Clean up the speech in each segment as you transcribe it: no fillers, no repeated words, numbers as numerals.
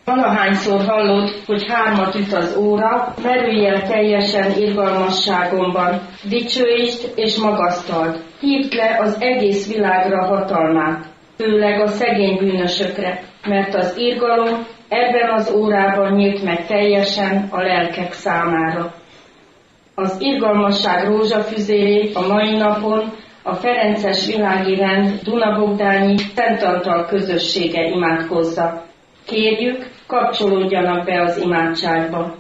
Valahányszor hallod, hogy 3 üt az óra, merülj el teljesen irgalmasságomban, dicsőítsd és magasztald, hívd le az egész világra hatalmát, főleg a szegény bűnösökre, mert az irgalom ebben az órában nyílt meg teljesen a lelkek számára. Az irgalmasság rózsafüzérét a mai napon a Ferences Világi Rend Duna-Bogdányi Szent Antal közössége imádkozza. Kérjük, kapcsolódjanak be az imádságba.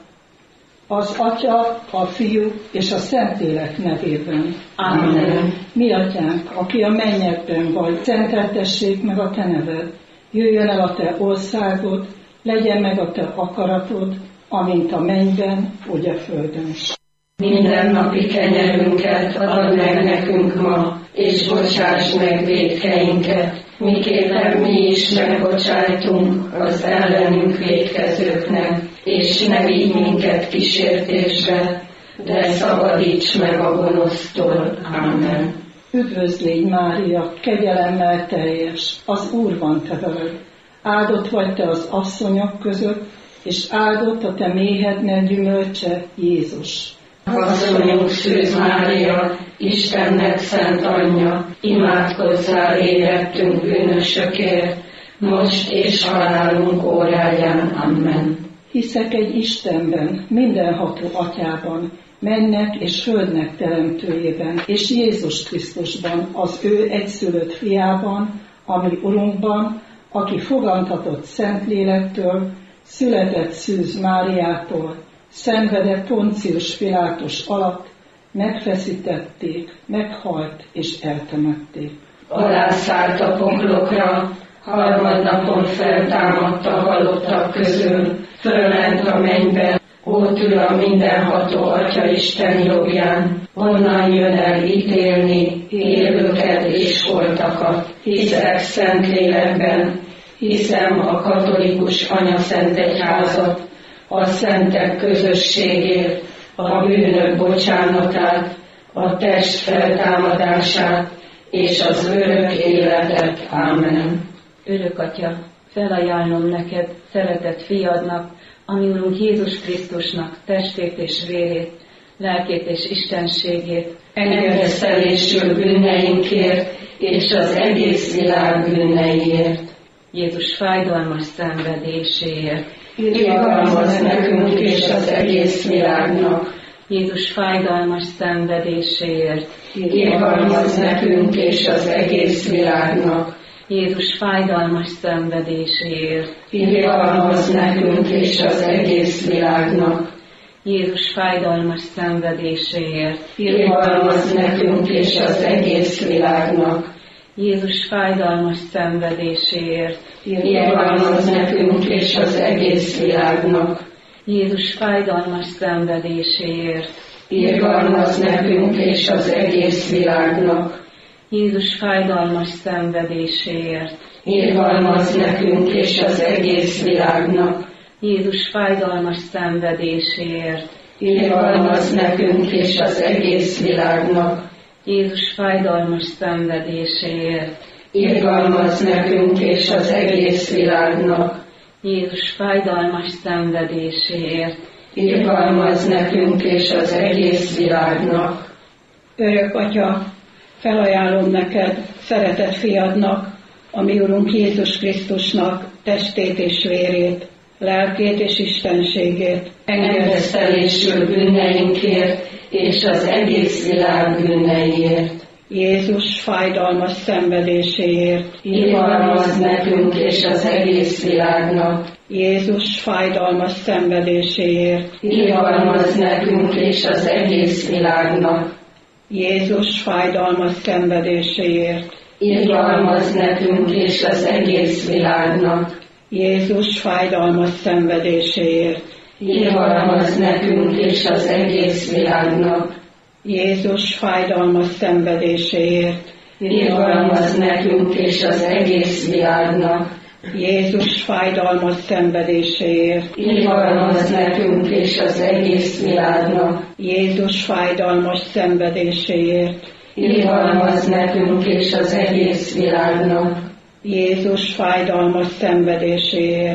Az Atya, a Fiú és a Szentlélek nevében. Amen. Mi Atyánk, aki a mennyekben vagy, szenteltessék meg a Te neved. Jöjjön el a Te országod, legyen meg a Te akaratod, amint a mennyben, úgy a földön is. Mindennapi kenyerünket add meg nekünk ma, és bocsáss meg vétkeinket, miképpen mi is megbocsájtunk az ellenünk vétkezőknek, és ne vigy minket kísértésbe, de szabadíts meg a gonosztól. Amen. Üdvözlégy Mária, kegyelemmel teljes, az Úr van te veled. Áldott vagy te az asszonyok között, és áldott a te méhednek gyümölcse, Jézus. Asszonyunk Szűz Mária, Istennek szent anyja, imádkozzál érettünk bűnösökért, most és halálunk óráján. Amen. Hiszek egy Istenben, mindenható Atyában, mennek és földnek teremtőjében, és Jézus Krisztusban, az ő egyszülött fiában, ami Urunkban, aki fogantatott Szentlélektől, született Szűz Máriától, szenvedett Poncius Pilátus alatt, megfeszítették, meghalt és eltemették. Alászállt a poklokra, harmadnapon feltámadt a halottak közül, fölment a mennybe, ott ül a mindenható Atya Isten jobbján, onnan jön el ítélni élőket és holtakat. Hiszek Szentlélekben, hiszem a katolikus anyaszentegyházat, a szentek közösségét, a bűnök bocsánatát, a test feltámadását és az örök életet. Amen. Örök Atya, felajánlom neked szeretett fiadnak, ami Urunk Jézus Krisztusnak testét és vérét, lelkét és istenségét, engedelésül bűneinkért és az egész világ bűneiért. Jézus fájdalmas szenvedéséért, irgalmazz nekünk és az egész világnak. Jézus fájdalmas szenvedéséért, irgalmazz nekünk és az egész világnak. Jézus fájdalmas szenvedéséért, irgalmazz nekünk és az egész világnak. Jézus fájdalmas szenvedéséért, irgalmazz nekünk és az egész világnak. Jézus fájdalmas szenvedéséért, irgalmazz nekünk és az egész világnak. Jézus fájdalmas szenvedéséért, irgalmazz nekünk és az egész világnak. Jézus fájdalmas szenvedéséért, irgalmazz nekünk és az egész világnak. Jézus fájdalmas szenvedéséért, irgalmazz nekünk és az egész világnak. Jézus fájdalmas szenvedéséért, irgalmazz nekünk és az egész világnak. Jézus fájdalmas szenvedéséért, irgalmazz nekünk és az egész világnak. Örök Atya, felajánlom neked szeretett fiadnak, a mi Urunk Jézus Krisztusnak testét és vérét, lelkét és istenségét, engedelésül bűneinkért és az egész világ bűneiért. Jézus fájdalmas szenvedéséért, irgalmazz nekünk és az egész világnak. Jézus fájdalmas szenvedéséért, irgalmazz nekünk és az egész világnak. Jézus fájdalmas szenvedéséért, irgalmazz nekünk és az egész világnak. Jézus fájdalmas szenvedéséért, irgalmazz nekünk és az egész világnak. Jézus fájdalmas szenvedéséért, irgalmazz nekünk és az egész világnak. Jézus fájdalmas szenvedéséért, irgalmazz nekünk és az egész világnak. Jézus fájdalmas szenvedéséért, irgalmazz nekünk és az egész világnak. Jézus fájdalmas szenvedéséért,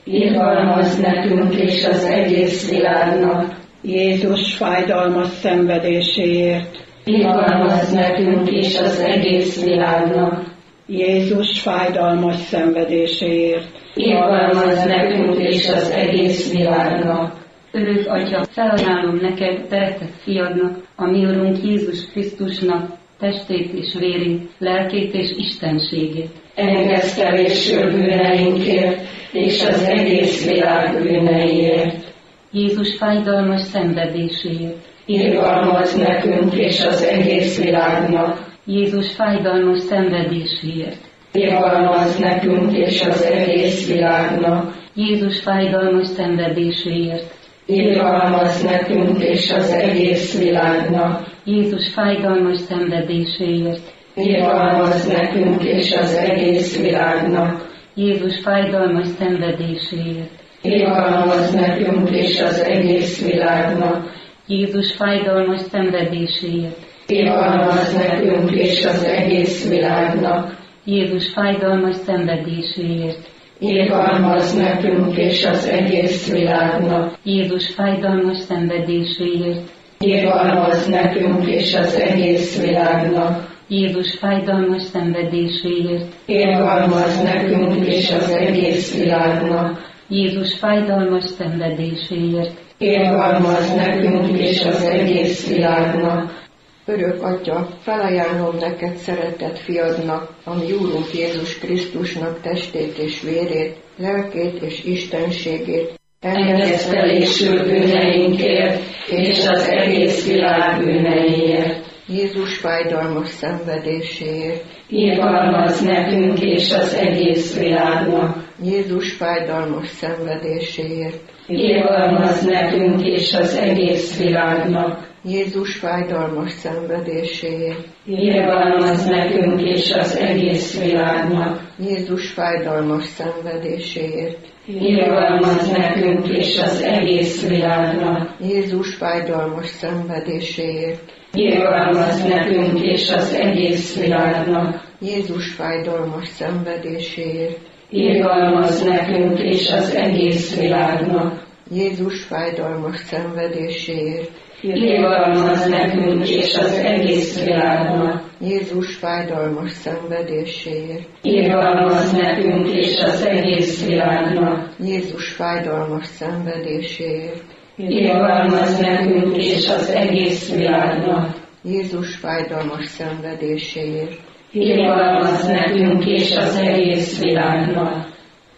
irgalmazz nekünk és az egész világnak. Jézus fájdalmas szenvedéséért, Irgalmazz nekünk és az egész világnak. Jézus fájdalmas szenvedéséért, Irgalmazz nekünk és az egész világnak. Örök Atya, felajánlom neked, szeretett fiadnak, a mi Urunk Jézus Krisztusnak testét és vérét, lelkét és istenségét. Engesztelésről bűneinkért és az egész világ bűneiért. Jézus fájdalmas szenvedéséért. Irgalmazz nekünk és az egész világnak. Jézus fájdalmas szenvedéséért. Irgalmazz nekünk és az egész világnak. Jézus fájdalmas szenvedéséért. Irgalmazz nekünk és az egész világnak. Jézus fájdalmas szenvedéséért. Irgalmazz nekünk és az egész világnak. Jézus fájdalmas szenvedéséért. Irgalmazz nekünk és az egész világnak. Jézus fájdalmas szenvedéséért. Irgalmazz nekünk és az egész világnak. Jézus fájdalmas szenvedéséért. Irgalmazz nekünk és az egész világnak. Jézus fájdalmas szenvedéséért. Irgalmazz nekünk és az egész világnak. Jézus fájdalmas szenvedéséért. Irgalmazz nekünk és az egész világnak. Jézus fájdalmas szenvedéséért. Irgalmazz nekünk és az egész világnak. Örök Atya, felajánlom neked szeretett fiadnak, a mi Úrunk Jézus Krisztusnak testét és vérét, lelkét és istenségét, Engesztelésül bűneinkért és az egész világ bűneiért. Jézus fájdalmas szenvedéséért, Irgalmazz nekünk és az egész világnak. Jézus fájdalmas szenvedéséért, Irgalmazz nekünk és az egész világnak. Jézus fájdalmas szenvedéséért, Irgalmazz nekünk és az egész világnak. Jézus fájdalmas szenvedéséért, Irgalmazz nekünk és az egész világnak. Jézus fájdalmas szenvedéséért, Irgalmazz nekünk és az egész világnak. Jézus fájdalmas szenvedéséért, Irgalmazz nekünk és az egész világnak. Jézus fájdalmas szenvedéséért, Irgalmazz nekünk és az egész világnak. Jézus fájdalmas szenvedéséért, Irgalmazz nekünk és az egész világnak. Jézus fájdalmas szenvedéséért, Irgalmazz nekünk és az egész világnak. Jézus fájdalmas szenvedéséért. Irgalmazz nekünk és az egész világnak.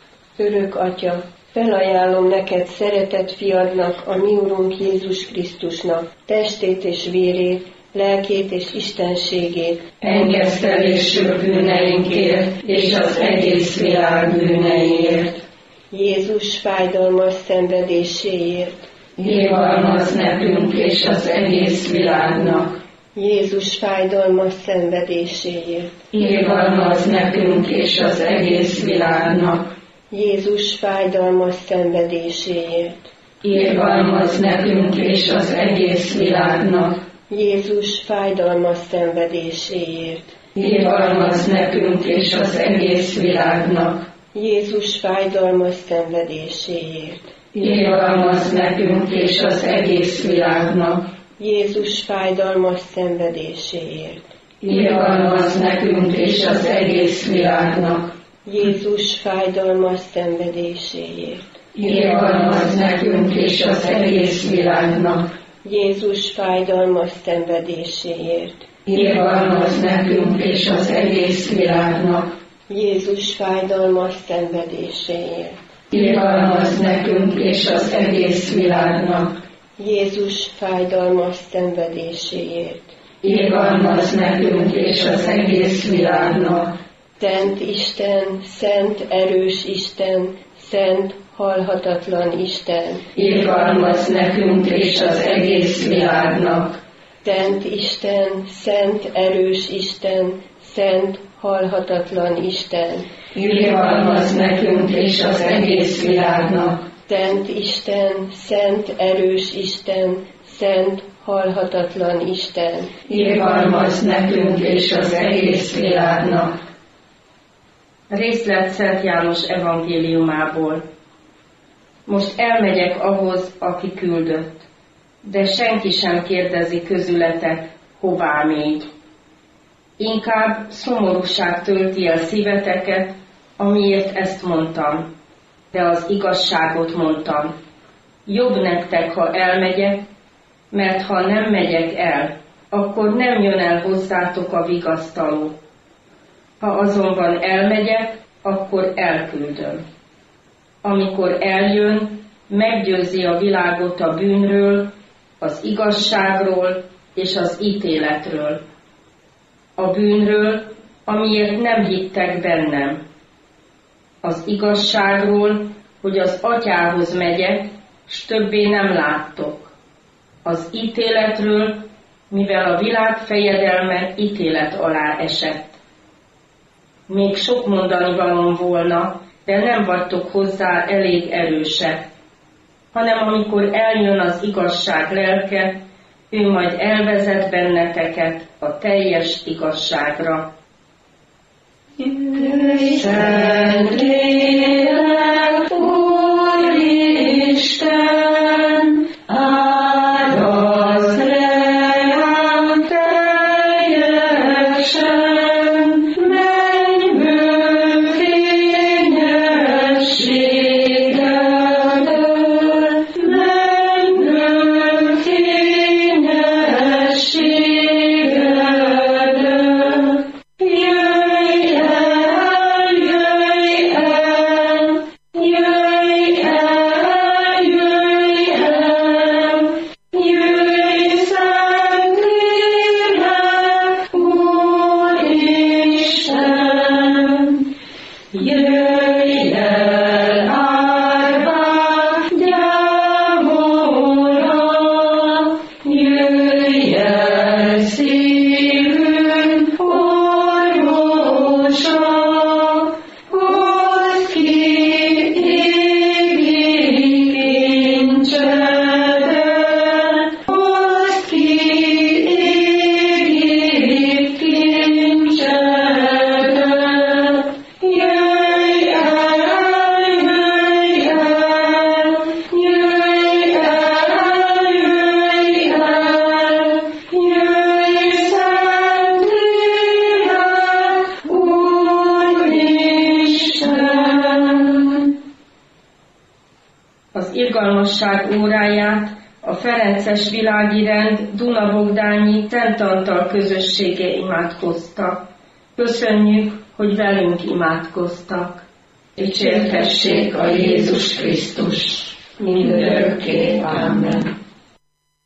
Örök Atya, felajánlom neked szeretett fiadnak, a mi Urunk Jézus Krisztusnak testét és vérét, lelkét és istenségét, Engesztelésül bűneinkért és az egész világ bűneiért. Jézus fájdalmas szenvedéséért, Irgalmazz nekünk és az egész világnak. Jézus fájdalmas szenvedéséért, Irgalmazz nekünk és az egész világnak. Jézus fájdalmas szenvedéséért, Irgalmazz nekünk és az egész világnak. Jézus fájdalmas szenvedéséért, Irgalmazz nekünk és az egész világnak. Jézus fájdalmas szenvedéséért, Irgalmazz nekünk és az egész világnak. Jézus fájdalmas szenvedéséért, Irgalmazz nekünk és az egész világnak. Jézus fájdalmas szenvedéséért, Irgalmazz nekünk és az egész világnak. Jézus fájdalmas szenvedéséért, Irgalmazz nekünk és az egész világnak. Jézus fájdalmas szenvedéséért, Irgalmazz nekünk és az egész világnak. Jézus fájdalmas szenvedéséért, Irgalmazz nekünk és az egész világnak. Szent Isten, szent erős Isten, szent halhatatlan Isten, Irgalmazz nekünk és az egész világnak. Szent Isten, szent erős Isten, szent halhatatlan Isten, Irgalmazz nekünk és az egész világnak. Szent Isten, szent erős Isten, szent halhatatlan Isten, Irgalmazz nekünk és az egész világnak. Részlet Szent János evangéliumából. Most elmegyek ahhoz, aki küldött, de senki sem kérdezi közületek, hová még. Inkább szomorúság tölti el szíveteket, amiért ezt mondtam, de az igazságot mondtam. Jobb nektek, ha elmegyek, mert ha nem megyek el, akkor nem jön el hozzátok a vigasztaló. Ha azonban elmegyek, akkor elküldöm. Amikor eljön, meggyőzi a világot a bűnről, az igazságról és az ítéletről. A bűnről, amiért nem hittek bennem. Az igazságról, hogy az Atyához megyek, s többé nem láttok. Az ítéletről, mivel a világ fejedelme ítélet alá esett. Még sok mondani valóm volna, de nem vagytok hozzá elég erősek, hanem amikor eljön az igazság lelke, ő majd elvezet benneteket a teljes igazságra. Szent lélek, Úristen, áldozz rám teljesen, mennyből fényességedet, mennyből fényességedet. Irgalmasság óráját a ferences világi rend Duna-Bogdányi Szent Antal közössége imádkozta. Köszönjük, hogy velünk imádkoztak. Dicsértessék a Jézus Krisztus mindörökké. Amen.